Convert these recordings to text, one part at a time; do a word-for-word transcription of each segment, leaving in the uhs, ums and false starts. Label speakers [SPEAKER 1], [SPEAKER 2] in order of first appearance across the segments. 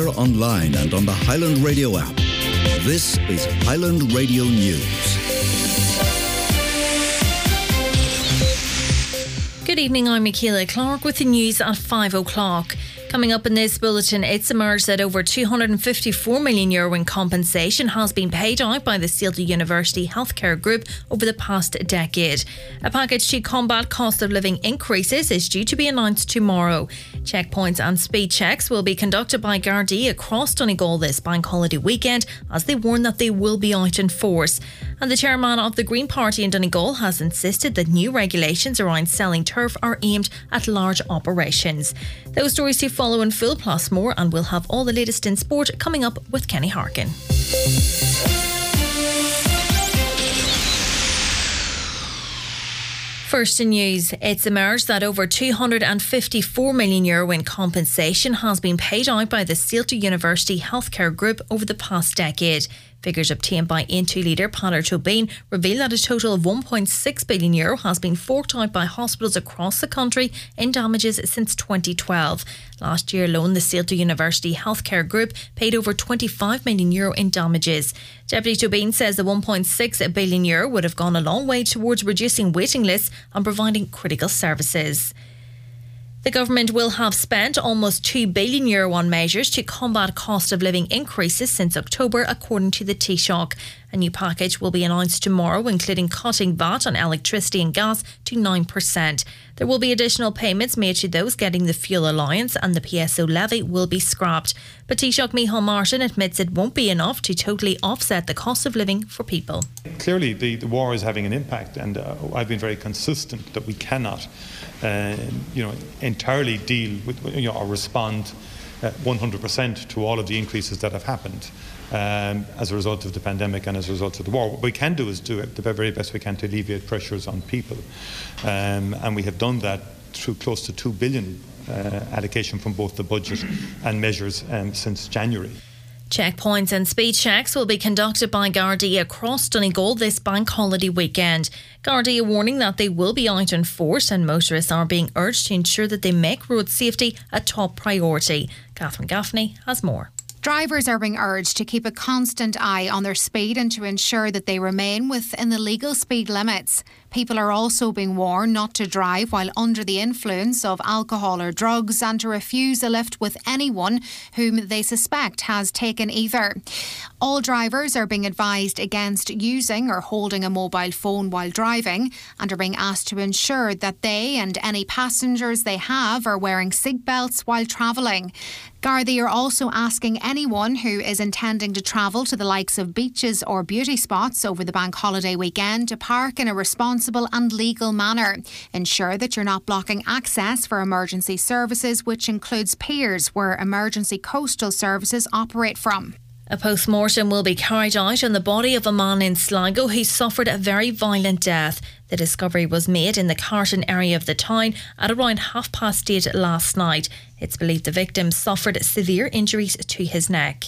[SPEAKER 1] air, online and on the Highland Radio app. This is Highland Radio News.
[SPEAKER 2] Good evening, I'm Michaela Clark with the news at five o'clock. Coming up in this bulletin, it's emerged that over two hundred fifty-four million euro in compensation has been paid out by the Sealta University Healthcare Group over the past decade. A package to combat cost of living increases is due to be announced tomorrow. Checkpoints and speed checks will be conducted by Gardaí across Donegal this bank holiday weekend, as they warn that they will be out in force. And the chairman of the Green Party in Donegal has insisted that new regulations around selling turf are aimed at large operations. Those stories to follow in full, plus more, and we'll have all the latest in sport coming up with Kenny Harkin. First in news, it's emerged that over two hundred fifty-four million euro in compensation has been paid out by the Sealta University Healthcare Group over the past decade. Figures obtained by Intu leader Peadar Tóibín reveal that a total of one point six billion euro has been forked out by hospitals across the country in damages since twenty twelve. Last year alone, the Sealta University Healthcare Group paid over twenty-five million euro in damages. Deputy Tóibín says the one point six billion euro would have gone a long way towards reducing waiting lists and providing critical services. The government will have spent almost two billion euro on measures to combat cost of living increases since October, according to the Taoiseach. A new package will be announced tomorrow, including cutting V A T on electricity and gas to nine percent. There will be additional payments made to those getting the fuel allowance, and the P S O levy will be scrapped. But Taoiseach Micheál Martin admits it won't be enough to totally offset the cost of living for people.
[SPEAKER 3] Clearly the, the war is having an impact, and uh, I've been very consistent that we cannot uh, you know, entirely deal with, you know, or respond uh, one hundred percent to all of the increases that have happened um, as a result of the pandemic and as a result of the war. What we can do is do it the very best we can to alleviate pressures on people, um, and we have done that through close to two billion uh, allocation from both the budget and measures um, since January.
[SPEAKER 2] Checkpoints and speed checks will be conducted by Gardaí across Donegal this bank holiday weekend. Gardaí are warning that they will be out in force, and motorists are being urged to ensure that they make road safety a top priority. Catherine Gaffney has more.
[SPEAKER 4] Drivers are being urged to keep a constant eye on their speed and to ensure that they remain within the legal speed limits. People are also being warned not to drive while under the influence of alcohol or drugs, and to refuse a lift with anyone whom they suspect has taken either. All drivers are being advised against using or holding a mobile phone while driving, and are being asked to ensure that they and any passengers they have are wearing seatbelts while travelling. Gardaí are also asking anyone who is intending to travel to the likes of beaches or beauty spots over the bank holiday weekend to park in a responsible and legal manner. Ensure that you're not blocking access for emergency services, which includes piers where emergency coastal services operate from.
[SPEAKER 2] A post-mortem will be carried out on the body of a man in Sligo who suffered a very violent death. The discovery was made in the Carton area of the town at around half past eight last night. It's believed the victim suffered severe injuries to his neck.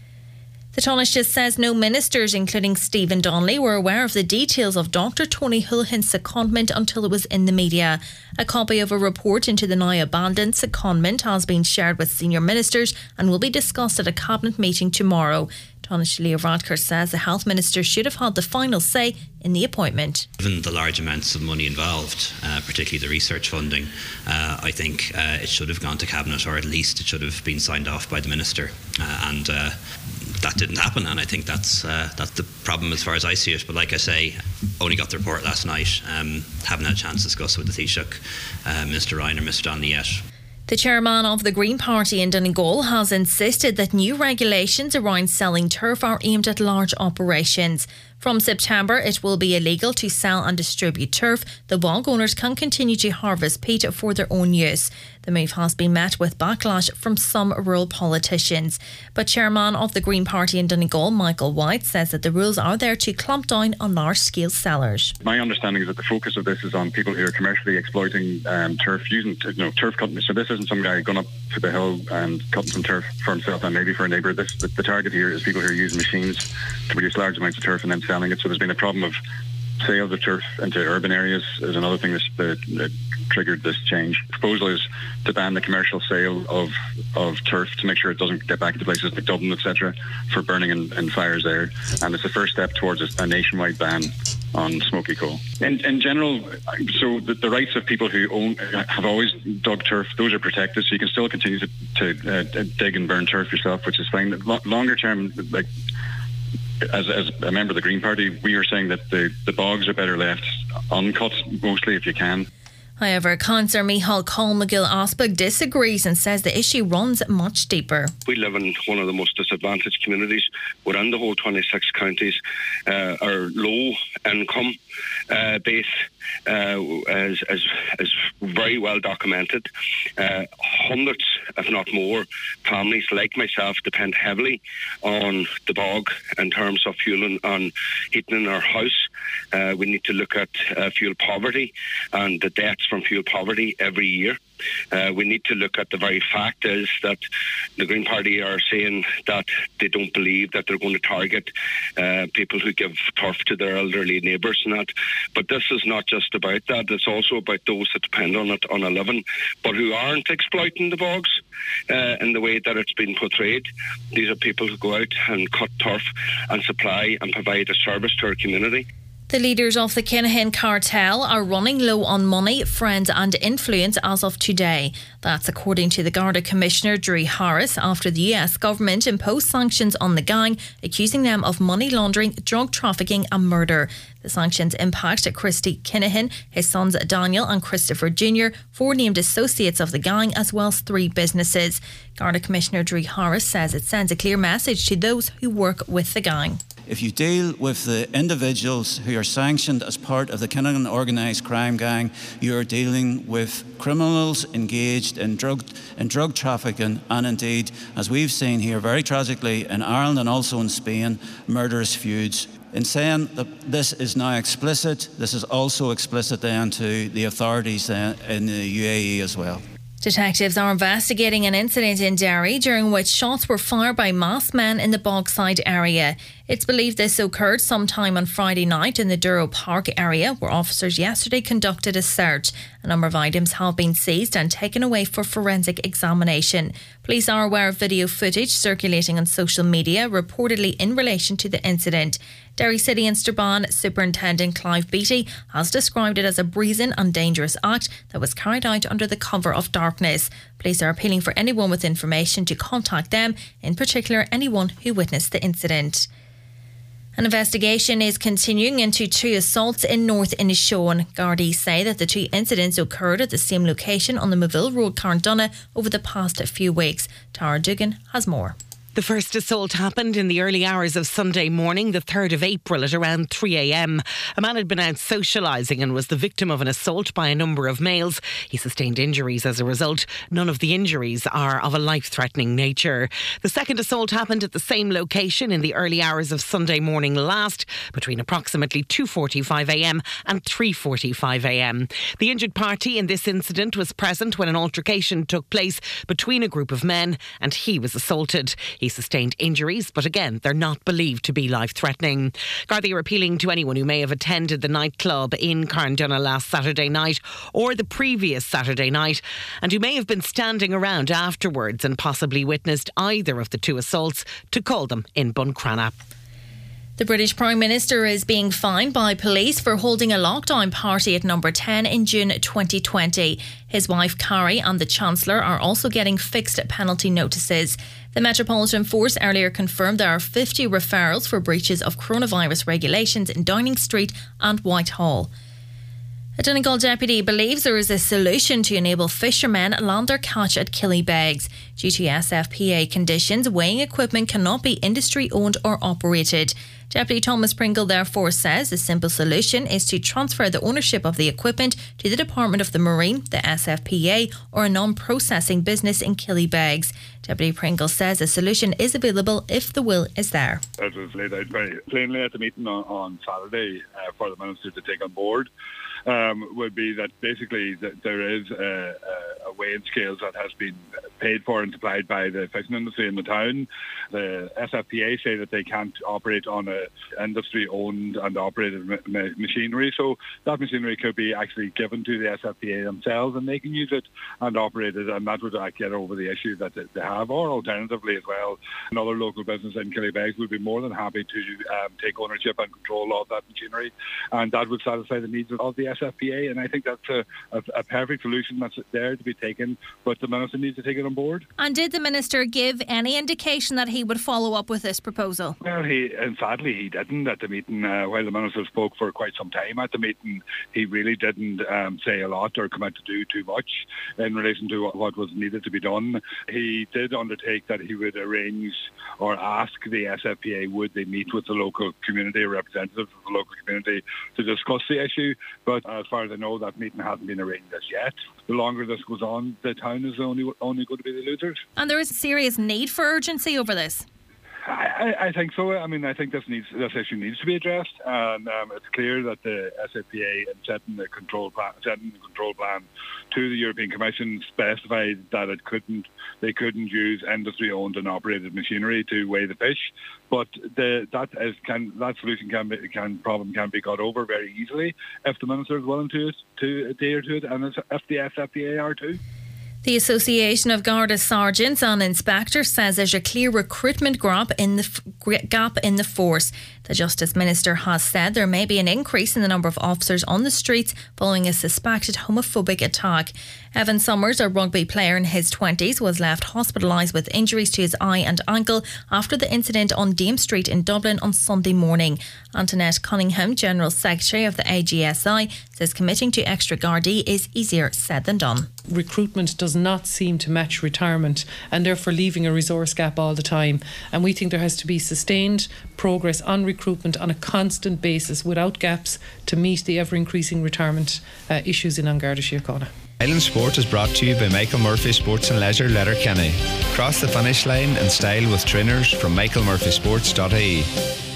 [SPEAKER 2] The Taoiseach says no ministers, including Stephen Donnelly, were aware of the details of Doctor Tony Holohan's secondment until it was in the media. A copy of a report into the now abandoned secondment has been shared with senior ministers and will be discussed at a cabinet meeting tomorrow. Taoiseach Leo Varadkar says the health minister should have had the final say in the appointment.
[SPEAKER 5] Given the large amounts of money involved, uh, particularly the research funding, uh, I think uh, it should have gone to cabinet, or at least it should have been signed off by the minister. Uh, and uh, that didn't happen, and I think that's uh, that's the problem as far as I see it. But like I say, only got the report last night. Um, haven't had a chance to discuss it with the Taoiseach, uh, Mister Ryan or Mister Donnelly yet.
[SPEAKER 2] The chairman of the Green Party in Donegal has insisted that new regulations around selling turf are aimed at large operations. From September, it will be illegal to sell and distribute turf. The bog owners can continue to harvest peat for their own use. The move has been met with backlash from some rural politicians. But chairman of the Green Party in Donegal, Michael White, says that the rules are there to clamp down on large-scale sellers.
[SPEAKER 6] My understanding is that the focus of this is on people who are commercially exploiting um, turf, using you know, turf cutting. So this isn't some guy going up to the hill and cutting some turf for himself and maybe for a neighbour. This, the, the target here is people who are using machines to produce large amounts of turf and then selling it. So there's been a problem of sale of turf into urban areas is another thing that's, that, that triggered this change. The proposal is to ban the commercial sale of of turf to make sure it doesn't get back into places like Dublin, et cetera, for burning and, and fires there. And it's the first step towards a, a nationwide ban on smoky coal. In, in general, so the, the rights of people who own have always dug turf, those are protected, so you can still continue to, to uh, dig and burn turf yourself, which is fine. Longer term, like as, as a member of the Green Party, we are saying that the, the bogs are better left uncut, mostly if you can.
[SPEAKER 2] However, Councillor Micheál Colmcgill-Osberg disagrees and says the issue runs much deeper.
[SPEAKER 7] We live in one of the most disadvantaged communities within the whole twenty-six counties. Uh, our low income uh, base uh, is, is, is very well documented. Uh, hundreds, if not more, families like myself depend heavily on the bog in terms of fueling and heating in our house. Uh, we need to look at uh, fuel poverty and the deaths from fuel poverty every year. Uh, we need to look at the very fact is that the Green Party are saying that they don't believe that they're going to target uh, people who give turf to their elderly neighbours and that. But this is not just about that. It's also about those that depend on it on a living, but who aren't exploiting the bogs uh, in the way that it's been portrayed. These are people who go out and cut turf and supply and provide a service to our community.
[SPEAKER 2] The leaders of the Kinahan cartel are running low on money, friends and influence as of today. That's according to the Garda Commissioner Drew Harris after the U S government imposed sanctions on the gang, accusing them of money laundering, drug trafficking and murder. The sanctions impact Christy Kinahan, his sons Daniel and Christopher Junior, four named associates of the gang, as well as three businesses. Garda Commissioner Drew Harris says it sends a clear message to those who work with the gang.
[SPEAKER 8] If you deal with the individuals who are sanctioned as part of the Kinahan organised crime gang, you are dealing with criminals engaged in drug in drug trafficking and indeed, as we've seen here very tragically in Ireland and also in Spain, murderous feuds. In saying that this is now explicit, this is also explicit then to the authorities in the U A E as well.
[SPEAKER 2] Detectives are investigating an incident in Derry during which shots were fired by masked men in the Bogside area. It's believed this occurred sometime on Friday night in the Douro Park area, where officers yesterday conducted a search. A number of items have been seized and taken away for forensic examination. Police are aware of video footage circulating on social media, reportedly in relation to the incident. Derry City and Strabane Superintendent Clive Beattie has described it as a brazen and dangerous act that was carried out under the cover of darkness. Police are appealing for anyone with information to contact them, in particular anyone who witnessed the incident. An investigation is continuing into two assaults in North Inishowen. Gardaí say that the two incidents occurred at the same location on the Moville Road, Carndonagh, over the past few weeks. Tara Dugan has more.
[SPEAKER 9] The first assault happened in the early hours of Sunday morning, the third of April, at around three a m. A man had been out socialising and was the victim of an assault by a number of males. He sustained injuries as a result. None of the injuries are of a life-threatening nature. The second assault happened at the same location in the early hours of Sunday morning last, between approximately two forty-five a m and three forty-five a m. The injured party in this incident was present when an altercation took place between a group of men and he was assaulted. He sustained injuries, but again, they're not believed to be life-threatening. Gardaí are appealing to anyone who may have attended the nightclub in Carndonagh last Saturday night or the previous Saturday night and who may have been standing around afterwards and possibly witnessed either of the two assaults to call them in Buncrana.
[SPEAKER 2] The British Prime Minister is being fined by police for holding a lockdown party at Number ten in June twenty twenty. His wife Carrie and the Chancellor are also getting fixed penalty notices. The Metropolitan Force earlier confirmed there are fifty referrals for breaches of coronavirus regulations in Downing Street and Whitehall. A Donegal deputy believes there is a solution to enable fishermen land their catch at Killybegs. Due to S F P A conditions, weighing equipment cannot be industry owned or operated. Deputy Thomas Pringle therefore says the simple solution is to transfer the ownership of the equipment to the Department of the Marine, the S F P A or a non-processing business in Killybegs. Deputy Pringle says a solution is available if the will is there.
[SPEAKER 10] As was laid out very plainly at the meeting on, on Saturday uh, for the Minister to take on board, Um, would be that basically that there is a, a weighing scales that has been paid for and supplied by the fishing industry in the town. The S F P A say that they can't operate on a industry-owned and operated ma- ma- machinery, so that machinery could be actually given to the S F P A themselves and they can use it and operate it, and that would uh, get over the issue that they have. Or alternatively as well, another local business in Killybegs would be more than happy to um, take ownership and control of that machinery, and that would satisfy the needs of the S F P A, and I think that's a, a, a perfect solution that's there to be taken, but the Minister needs to take it on board.
[SPEAKER 2] And did the Minister give any indication that he would follow up with this proposal?
[SPEAKER 10] Well, he, and sadly he didn't at the meeting. Uh, while the Minister spoke for quite some time at the meeting, he really didn't um, say a lot or come out to do too much in relation to what, what was needed to be done. He did undertake that he would arrange or ask the S F P A would they meet with the local community, representatives of the local community, to discuss the issue, but as far as I know, that meeting hasn't been arranged as yet. The longer this goes on, the town is only only going to be the losers.
[SPEAKER 2] And there is a serious need for urgency over this.
[SPEAKER 10] I, I think so. I mean, I think this needs this issue needs to be addressed, and um, it's clear that the S F P A, in setting the control plan, setting the control plan to the European Commission, specified that it couldn't, they couldn't use industry-owned and operated machinery to weigh the fish. But the, that is can that solution can be can problem can be got over very easily if the Minister is willing to to adhere to it, and if the S F P A are too.
[SPEAKER 2] The Association of Garda Sergeants and Inspectors says there's a clear recruitment gap in the gap in the force. The Justice Minister has said there may be an increase in the number of officers on the streets following a suspected homophobic attack. Evan Summers, a rugby player in his twenties, was left hospitalised with injuries to his eye and ankle after the incident on Dame Street in Dublin on Sunday morning. Antoinette Cunningham, General Secretary of the A G S I, says committing to extra Gardaí is easier said than done.
[SPEAKER 11] Recruitment does not seem to match retirement, and therefore leaving a resource gap all the time. And we think there has to be sustained progress on recruitment on a constant basis without gaps to meet the ever-increasing retirement uh, issues in An Garda Síochána.
[SPEAKER 12] Highland Sport is brought to you by Michael Murphy Sports and Leisure, Letterkenny. Cross the finish line in style with trainers from michael murphy sports dot I E.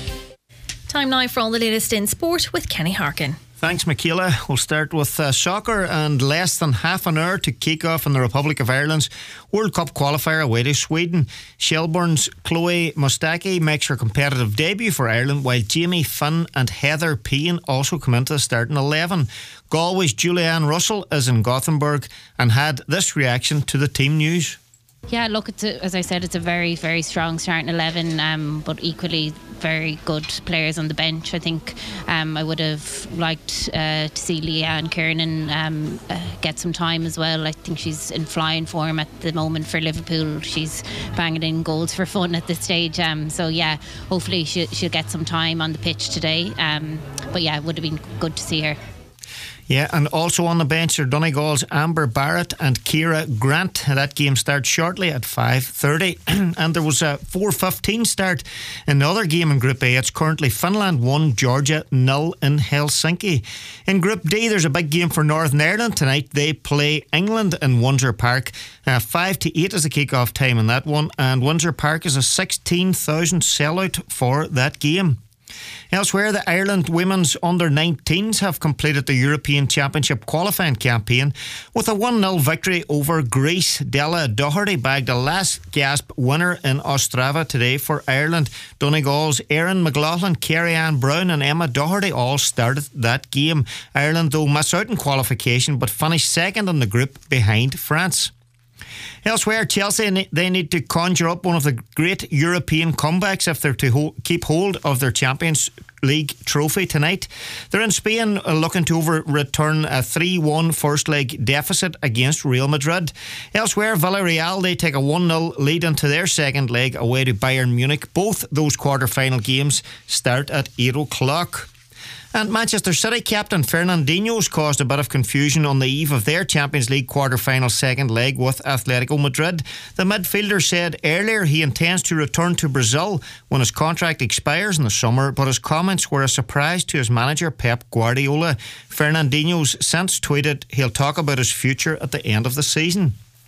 [SPEAKER 2] Time now for all the latest in sport with Kenny Harkin.
[SPEAKER 13] Thanks, Michaela. We'll start with uh, soccer, and less than half an hour to kick off in the Republic of Ireland's World Cup qualifier away to Sweden. Shelbourne's Chloe Mustaki makes her competitive debut for Ireland, while Jamie Finn and Heather Pean also come into the starting eleven. Galway's Julianne Russell is in Gothenburg and had this reaction to the team news.
[SPEAKER 14] Yeah, look, it's a, as I said, it's a very, very strong starting eleven, um, but equally very good players on the bench. I think um, I would have liked uh, to see Leanne Kiernan um, uh, get some time as well. I think she's in flying form at the moment for Liverpool. She's banging in goals for fun at this stage. Um, so yeah, hopefully she'll, she'll get some time on the pitch today. Um, but yeah, it would have been good to see her.
[SPEAKER 13] Yeah, and also on the bench are Donegal's Amber Barrett and Ciara Grant. That game starts shortly at five thirty. And there was a four fifteen start in the other game in Group A. It's currently Finland one, Georgia nil in Helsinki. In Group D, there's a big game for Northern Ireland tonight. They play England in Windsor Park. Uh, five to eight is the kick-off time in that one, and Windsor Park is a sixteen thousand sellout for that game. Elsewhere, the Ireland women's under nineteens have completed the European Championship qualifying campaign with a one nil victory over Greece. Della Doherty bagged a last-gasp winner in Ostrava today for Ireland. Donegal's Erin McLaughlin, Kerry-Ann Brown and Emma Doherty all started that game. Ireland, though, missed out in qualification but finished second in the group behind France. Elsewhere, Chelsea, they need to conjure up one of the great European comebacks if they're to ho- keep hold of their Champions League trophy tonight. They're in Spain uh, looking to overturn a three one first leg deficit against Real Madrid. Elsewhere, Villarreal, they take a one nil lead into their second leg away to Bayern Munich. Both those quarter-final games start at eight o'clock. And Manchester City captain Fernandinho's caused a bit of confusion on the eve of their Champions League quarter-final second leg with Atletico Madrid. The midfielder said earlier he intends to return to Brazil when his contract expires in the summer, but his comments were a surprise to his manager Pep Guardiola. Fernandinho's since tweeted he'll talk about his future at the end of the season.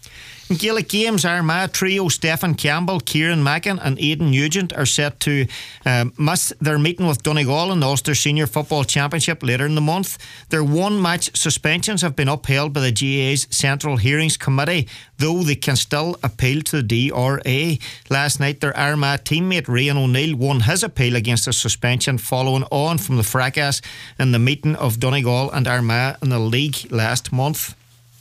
[SPEAKER 13] In Gaelic games, Armagh trio Stephen Campbell, Kieran Mackin and Aidan Nugent are set to uh, miss their meeting with Donegal in the Ulster Senior Football Championship later in the month. Their one-match suspensions have been upheld by the G A A's Central Hearings Committee, though they can still appeal to the D R A. Last night, their Armagh teammate Rian O'Neill won his appeal against the suspension following on from the fracas in the meeting of Donegal and Armagh in the league last month.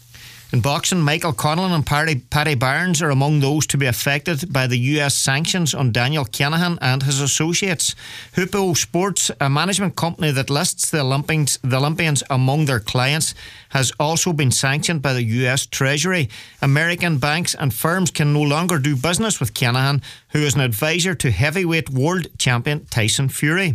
[SPEAKER 13] In boxing, Michael Conlon and Paddy, Paddy Barnes are among those to be affected by the U S sanctions on Daniel Kinahan and his associates. Hupo Sports, a management company that lists the Olympians, the Olympians among their clients, has also been sanctioned by the U S Treasury. American banks and firms can no longer do business with Kinahan, who is an advisor to heavyweight world champion Tyson Fury.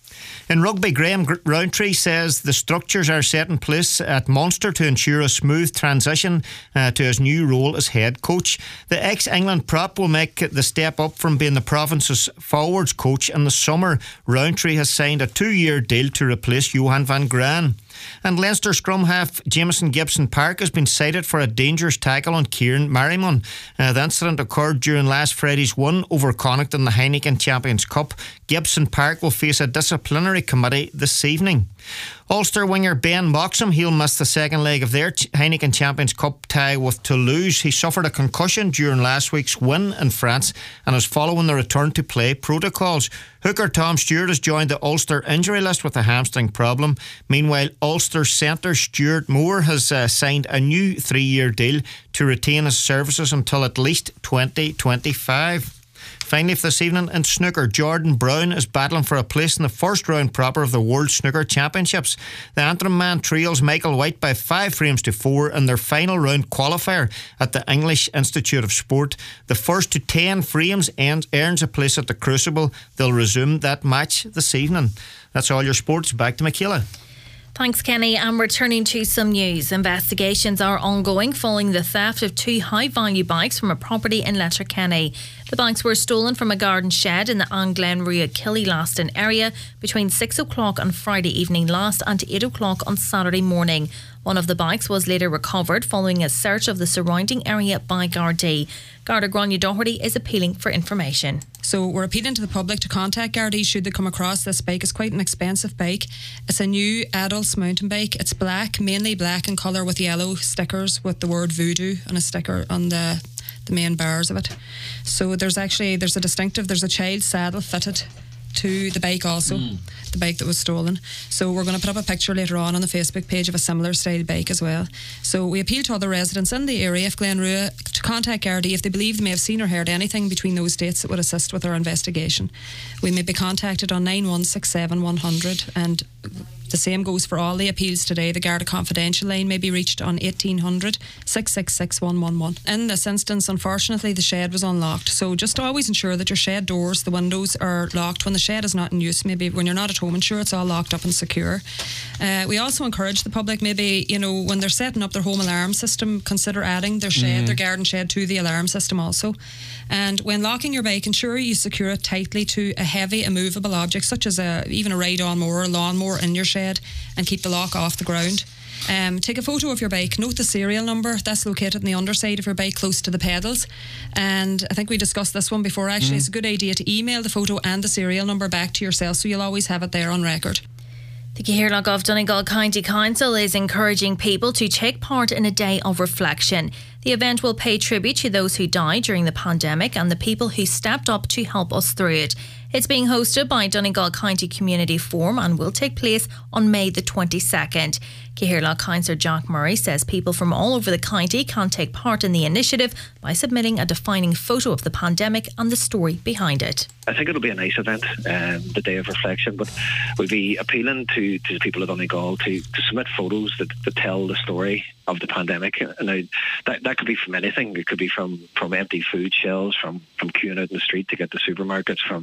[SPEAKER 13] In rugby, Graham Rowntree says the structures are set in place at Munster to ensure a smooth transition uh, to his new role as head coach. The ex-England prop will make the step up from being the province's forwards coach in the summer. Rowntree has signed a two-year deal to replace Johan van Graan. And Leinster scrum half Jameson Gibson-Park has been cited for a dangerous tackle on Kieran Merriman. Uh, the incident occurred during last Friday's win over Connacht in the Heineken Champions Cup. Gibson-Park will face a disciplinary committee this evening. Ulster winger Ben Moxham, he'll miss the second leg of their Heineken Champions Cup tie with Toulouse. He suffered a concussion during last week's win in France and is following the return to play protocols. Hooker Tom Stewart has joined the Ulster injury list with a hamstring problem. Meanwhile, Ulster centre Stuart Moore has uh, signed a new three-year deal to retain his services until at least twenty twenty-five. Finally, for this evening in snooker, Jordan Brown is battling for a place in the first round proper of the World Snooker Championships. The Antrim man trails Michael White by five frames to four in their final round qualifier at the English Institute of Sport. The first to ten frames earns a place at the Crucible. They'll resume that match this evening. That's all your sports. Back to Michaela.
[SPEAKER 2] Thanks, Kenny. And returning to some news. Investigations are ongoing following the theft of two high-value bikes from a property in Letterkenny. The bikes were stolen from a garden shed in the Anglen Rua Killylaston area between six o'clock on Friday evening last and eight o'clock on Saturday morning. One of the bikes was later recovered following a search of the surrounding area by Gardaí. Garda Grania Doherty is appealing for information.
[SPEAKER 15] So we're appealing to the public to contact Gardaí should they come across this bike. It's quite an expensive bike. It's a new adults mountain bike. It's black, mainly black in colour with yellow stickers with the word voodoo on a sticker on the the main bars of it. So there's actually there's a distinctive there's a child saddle fitted to the bike also, mm. the bike that was stolen. So we're going to put up a picture later on on the Facebook page of a similar style bike as well. So we appeal to other residents in the area of Glenrua to contact Gardaí if they believe they may have seen or heard anything between those dates that would assist with our investigation. We may be contacted on nine one six seven one hundred, and the same goes for all the appeals today. The Garda Confidential line may be reached on eighteen hundred, six six six, one one one. In this instance, unfortunately, the shed was unlocked. So just always ensure that your shed doors, the windows are locked when the shed is not in use. Maybe when you're not at home, ensure it's all locked up and secure. Uh, we also encourage the public, maybe, you know, when they're setting up their home alarm system, consider adding their shed, mm. their garden shed to the alarm system also. And when locking your bike, ensure you secure it tightly to a heavy, immovable object, such as a, even a ride-on mower or lawnmower in your shed, and keep the lock off the ground. Um, take a photo of your bike, note the serial number that's located on the underside of your bike close to the pedals. And I think we discussed this one before actually. Mm. It's a good idea to email the photo and the serial number back to yourself so you'll always have it there on record.
[SPEAKER 2] The Cathaoirleach of Donegal County Council is encouraging people to take part in a day of reflection. The event will pay tribute to those who died during the pandemic and the people who stepped up to help us through it. It's being hosted by Donegal County Community Forum and will take place on May the twenty-second. Cathaoirleach Councillor Jack Murray says people from all over the county can take part in the initiative by submitting a defining photo of the pandemic and the story behind it.
[SPEAKER 16] I think it'll be a nice event, um, the day of reflection, but we'll be appealing to, to people of Donegal to, to submit photos that, that tell the story of the pandemic. Now, that, that could be from anything. It could be from, from empty food shelves, from, from queuing out in the street to get to supermarkets, from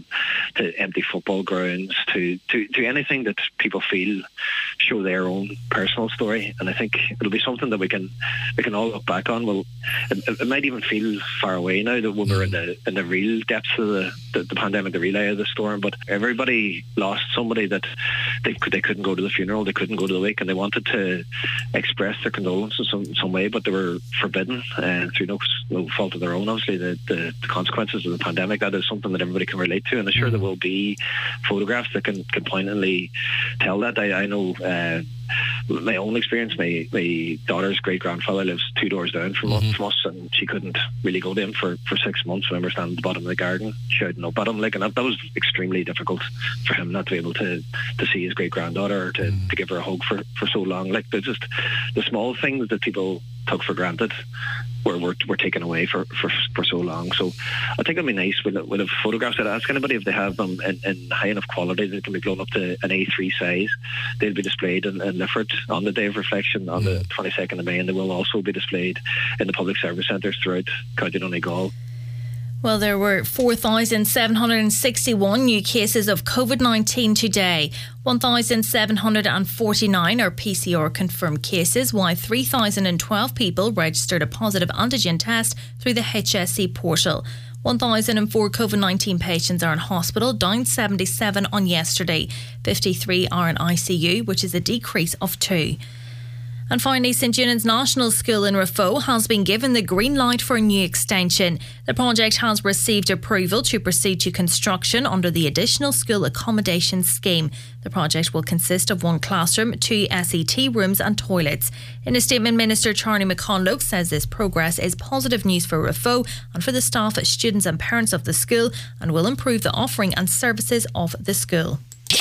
[SPEAKER 16] to empty football grounds, to, to, to anything that people feel show their own personal story. And I think it'll be something that we can we can all look back on. Well, it, it might even feel far away now that when we're in the in the real depths of the, the, the pandemic, the real eye of the storm. But everybody lost somebody that they could they couldn't go to the funeral, they couldn't go to the wake, and they wanted to express their condolences in some, some way, but they were forbidden uh, through no no fault of their own. Obviously, the, the, the consequences of the pandemic, that is something that everybody can relate to, and I'm sure there will be photographs that can, can poignantly tell that. I, I know uh, my own experience, my, my daughter's great-grandfather lives two doors down from, mm-hmm. from us, and she couldn't really go to him for, for six months. I remember standing at the bottom of the garden shouting up at him, like, and that, that was extremely difficult for him not to be able to, to see his great-granddaughter or to, mm. to give her a hug for, for so long. Like, there's just the small things that people took for granted were, were, were taken away for, for, for so long. So I think it'd be nice with, with a photographs. I'd ask anybody if they have them in, in high enough quality that can be blown up to an A three size. They'll be displayed in, in Lifford on the Day of Reflection on the twenty-second of May, and they will also be displayed in the public service centres throughout County Donegal.
[SPEAKER 2] Well, there were four thousand seven hundred sixty-one new cases of COVID nineteen today. one thousand seven hundred forty-nine are P C R confirmed cases, while three thousand twelve people registered a positive antigen test through the H S C portal. one thousand four COVID nineteen patients are in hospital, down seventy-seven on yesterday. fifty-three are in I C U, which is a decrease of two. And finally, St Eunan's National School in Raphoe has been given the green light for a new extension. The project has received approval to proceed to construction under the Additional School Accommodation Scheme. The project will consist of one classroom, two S E T rooms and toilets. In a statement, Minister Charlie McConlogue says this progress is positive news for Raphoe and for the staff, students and parents of the school, and will improve the offering and services of the school.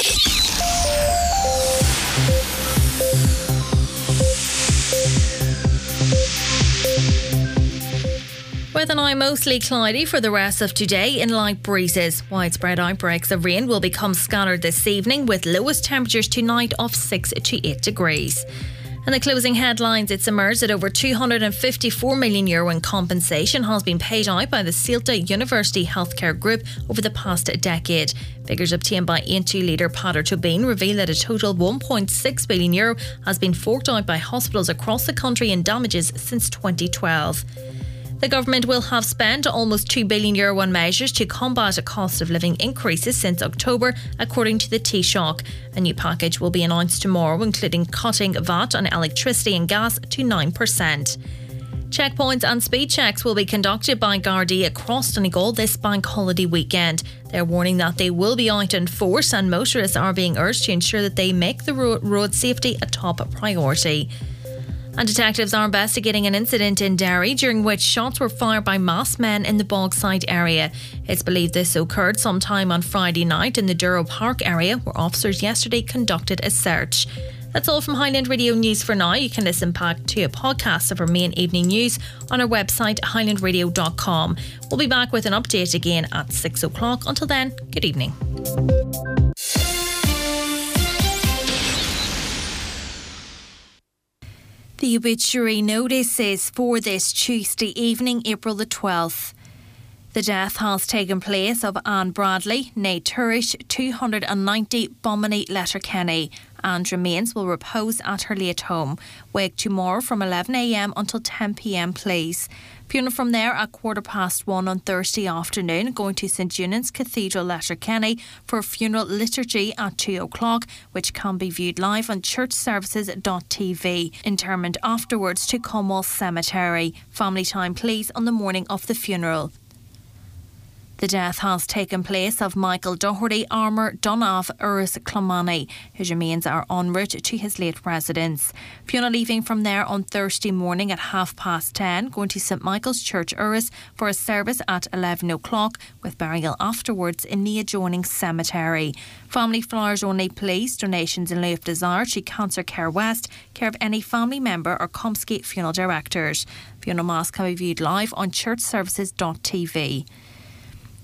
[SPEAKER 2] Weather now mostly cloudy for the rest of today in light breezes. Widespread outbreaks of rain will become scattered this evening, with lowest temperatures tonight of six to eight degrees. And the closing headlines, it's emerged that over two hundred fifty-four million euro in compensation has been paid out by the Síolta University Healthcare Group over the past decade. Figures obtained by A two leader Peadar Tóibín reveal that a total one point six billion euro has been forked out by hospitals across the country in damages since twenty twelve. The government will have spent almost two billion euro on measures to combat a cost of living increases since October, according to the Taoiseach. A new package will be announced tomorrow, including cutting V A T on electricity and gas to nine percent. Checkpoints and speed checks will be conducted by Gardaí across Donegal this bank holiday weekend. They're warning that they will be out in force, and motorists are being urged to ensure that they make the road, road safety a top priority. And detectives are investigating an incident in Derry during which shots were fired by masked men in the Bogside area. It's believed this occurred sometime on Friday night in the Durrow Park area, where officers yesterday conducted a search. That's all from Highland Radio News for now. You can listen back to a podcast of our main evening news on our website, highland radio dot com. We'll be back with an update again at six o'clock. Until then, good evening. The obituary notice is for this Tuesday evening, April the twelfth. The death has taken place of Anne Bradley, née Turish, two hundred ninety Bomini Letterkenny, and remains will repose at her late home. Wake tomorrow from eleven a m until ten p m please. Funeral from there at quarter past one on Thursday afternoon, going to St Eunan's Cathedral, Letterkenny, for a funeral liturgy at two o'clock, which can be viewed live on church services dot t v. Interment afterwards to Comwall Cemetery. Family time please on the morning of the funeral. The death has taken place of Michael Doherty, Armour, Donav, Uris, Clomani. His remains are en route to his late residence. Funeral leaving from there on Thursday morning at half past ten, going to St Michael's Church, Uris, for a service at eleven o'clock, with burial afterwards in the adjoining cemetery. Family flowers only please. Donations in lieu of desire to Cancer Care West, care of any family member or Comsky Funeral Directors. Funeral mass can be viewed live on church services dot t v.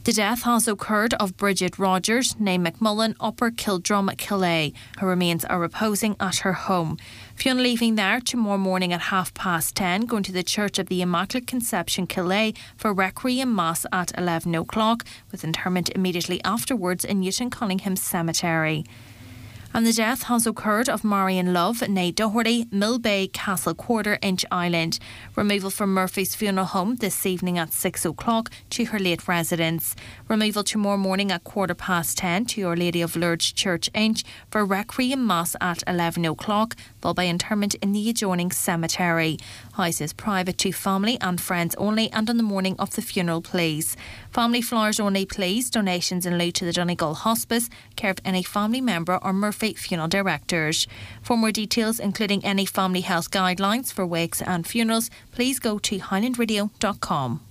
[SPEAKER 2] The death has occurred of Bridget Rogers, née McMullen, Upper Kildrum, Killea. Her remains are reposing at her home. Funeral leaving there tomorrow morning at half past ten, going to the Church of the Immaculate Conception, Killea, for Requiem Mass at eleven o'clock, with interment immediately afterwards in Newton Cunningham Cemetery. And the death has occurred of Marion Love, née Doherty, Millbay, Castle Quarter, Inch Island. Removal from Murphy's funeral home this evening at six o'clock to her late residence. Removal tomorrow morning at quarter past ten to Our Lady of Lourdes Church, Inch, for Requiem Mass at eleven o'clock, followed by interment in the adjoining cemetery. House is private to family and friends only, and on the morning of the funeral, please. Family flowers only, please. Donations in lieu to the Donegal Hospice, care of any family member or Murphy Funeral Directors. For more details, including any family health guidelines for wakes and funerals, please go to highland radio dot com.